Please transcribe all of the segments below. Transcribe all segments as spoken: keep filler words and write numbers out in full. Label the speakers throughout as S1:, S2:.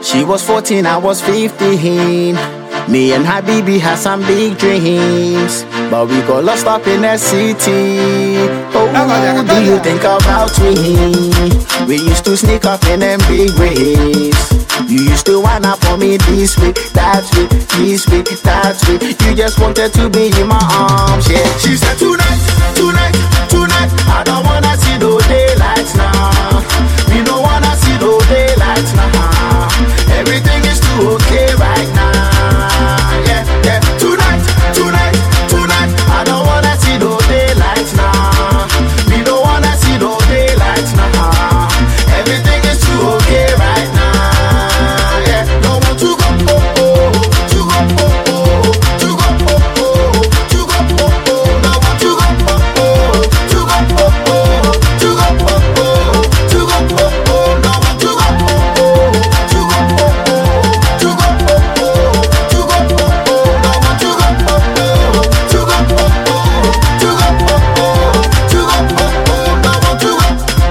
S1: She was fourteen, I was fifteen. Me and Habibi had some big dreams, but we got lost up in the city. Oh, do you think about me? We used to sneak up in them big waves. You used to wind up on me this way, that way, this way, that way. You just wanted to be in my arms, yeah. She said tonight, tonight, tonight, I don't wanna see no daylights now. We don't wanna see no daylights now. Everything is too okay right now, yeah, yeah. Tonight, tonight, tonight, I don't wanna see no daylights now. We don't wanna see no daylights now. Everything is too okay right now, yeah. Don't want to go, oh, oh, to go, oh, oh, to go, oh, oh, to go, oh, oh. Don't want to go, oh, oh, to go, oh, oh, to go, oh, oh, to go, oh, oh. Don't want to go, oh, oh, to go, oh, oh, to go, oh, oh, to go, oh, oh. Don't want to go, oh, oh, to go, oh, oh, to go, oh, oh, to go, oh, oh. Don't want to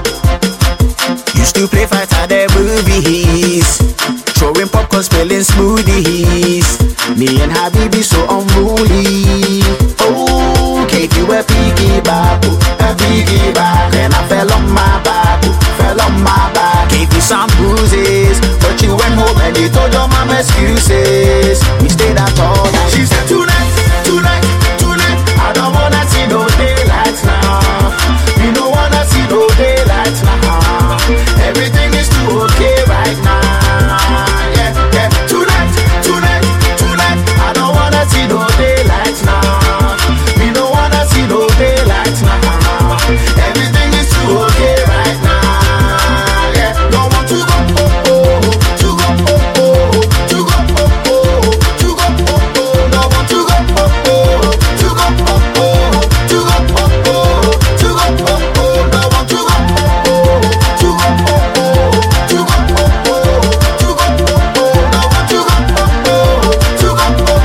S1: go. Used to play fight at the movies, throwing popcorn, spilling smoothies. Me and Habibi so unruly. Oh, gave you a piggy back, a piggy back, and I fell on my back, fell on my back. Gave you some bruises, but you went home and you told your mom excuses. We stayed out all night. She said tonight, tonight, tonight, I don't wanna see no daylights now. We don't wanna see no daylights now. Everything is too okay right now, yeah, yeah. Tonight, tonight, tonight, I don't wanna see no daylights now. We don't wanna see no daylights now. Everything is too okay right now, yeah. Don't want to go, oh, oh, to go, oh, oh, to go, oh, oh, to go, oh, oh. Don't want to go, oh, oh, to go, oh, oh, to go, oh, oh, to go, oh, oh. Don't want to go, oh, oh, to go, oh, oh, to go, oh, oh, to go, oh, oh. Don't want to go, oh, oh, to go, oh, oh, to go, oh, oh,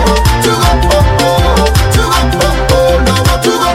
S1: to go, oh, oh. Don't want to go.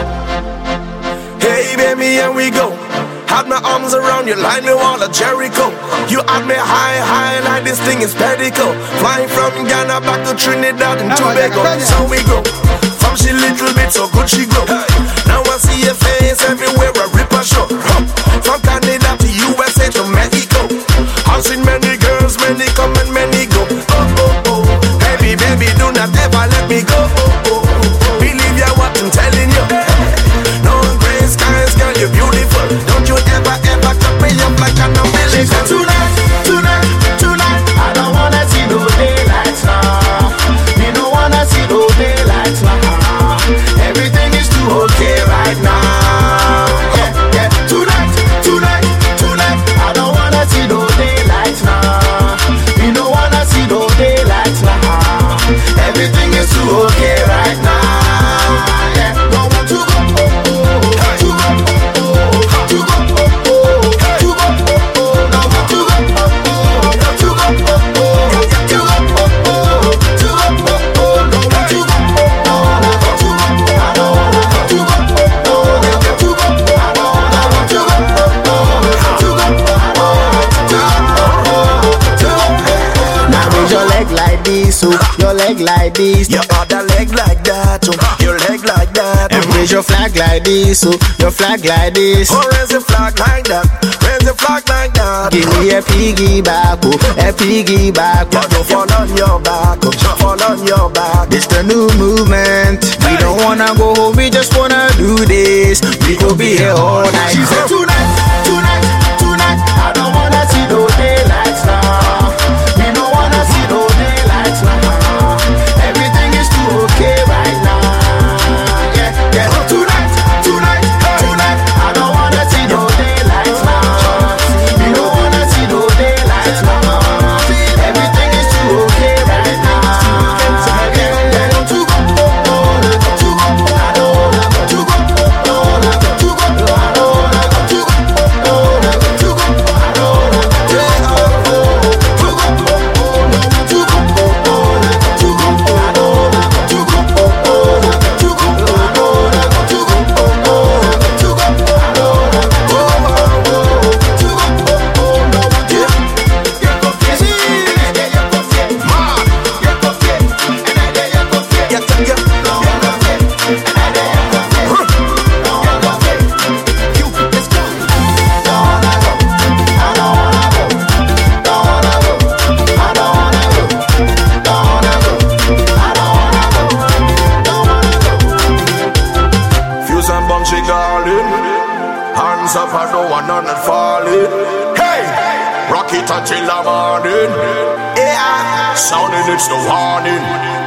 S2: Hey baby, here we go. Had my arms around you like the wall of Jericho. You had me high, high like this thing is pedicle. Flying from Ghana back to Trinidad and Tobago. So we go. From she little bit, so good she grow. Now I see your face everywhere, I rip a show. From Canada to U S A to Mexico. I've seen many girls, many come and many go. Oh, oh, oh. Baby, baby, do not ever let me go. Oh, oh, oh. Believe ya what I'm telling you. No gray skies, girl, you're beautiful. Don't you ever, ever cut me up like an umbilical.
S1: She said tonight, tonight, tonight, I don't wanna see no daylights now. We don't wanna see no daylights now. Everything is too okay right now, yeah, yeah. Tonight, tonight, tonight, I don't wanna see no daylights now. We don't wanna see no daylights now. Everything is too okay right now, yeah. Don't want to go, oh, oh, to go, oh, oh, to go, oh, oh, to go, oh, oh. Don't want to go, oh, oh, to go, oh, oh, to go, oh, oh, to go, oh, oh. Don't want to go, oh, oh, to go, I don't wanna to go, oh, oh, to go, I don't wanna to go, oh, oh, to go, oh, oh, to go, oh. Now raise your leg like this, so your leg like this.
S2: Your other leg like that, oh. Your leg like that,
S1: And raise your flag like this, so your flag like this.
S2: oh. Raise the flag like that, raise the flag like that.
S1: Give me a piggy back, oh, a piggy back.
S2: Yeah, don't fall on your back, oh. Fall on your back.
S1: This the new movement. We don't wanna go home, we just wanna do this. We could be here all night. She said tonight, tonight, tonight, I don't wanna see no daylights now. We don't wanna see no daylights now. Everything is too okay right now. Yeah, yeah. Tonight, tonight, tonight, I don't wanna see no daylights now. We don't wanna see no daylights now. Everything is too okay right now. Yeah, yeah. To go, oh, oh, to go, I don't wanna to go, oh, oh, to go, I don't wanna to go, oh, oh.
S2: are not falling. Hey, rock it until the morning. Yeah, sounding it's the warning.